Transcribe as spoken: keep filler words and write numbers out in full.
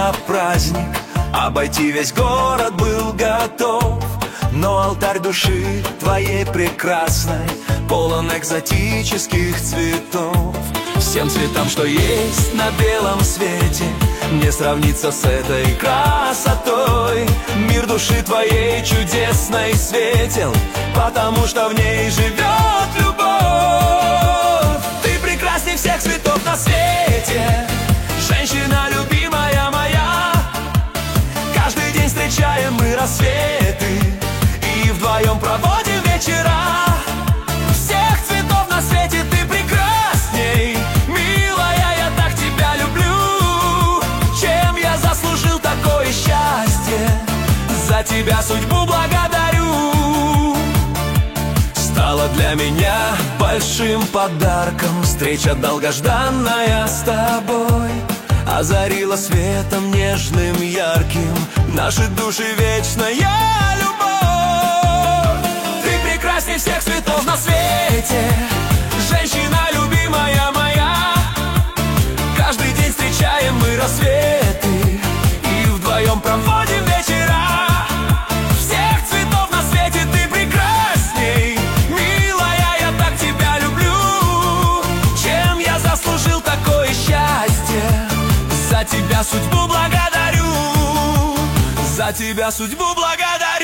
на праздник, обойти весь город был готов. Но алтарь души твоей прекрасной полон экзотических цветов. Всем цветам, что есть на белом свете, не сравнится с этой красотой. Мир души твоей чудесной светел, потому что в ней живет любовь. Ты прекрасней всех цветов на свете, женщина любимая моя. Каждый день встречаем мы рассветы и вдвоем проводим вечера. Всех цветов на свете ты прекрасней, милая, я так тебя люблю. Чем я заслужил такое счастье? За тебя судьбу благодарю. Стала для меня большим подарком встреча долгожданная с тобой. Озарила светом нежным, ярким наши души вечная любовь. Ты прекрасней всех цветов на свете, женщина любимая моя. Каждый день встречаем мы рассветы и вдвоем проводим вечера. Всех цветов на свете ты прекрасней, милая, я так тебя люблю. Чем я заслужил такое счастье? За тебя судьбу благодарю. За тебя судьбу благодарю.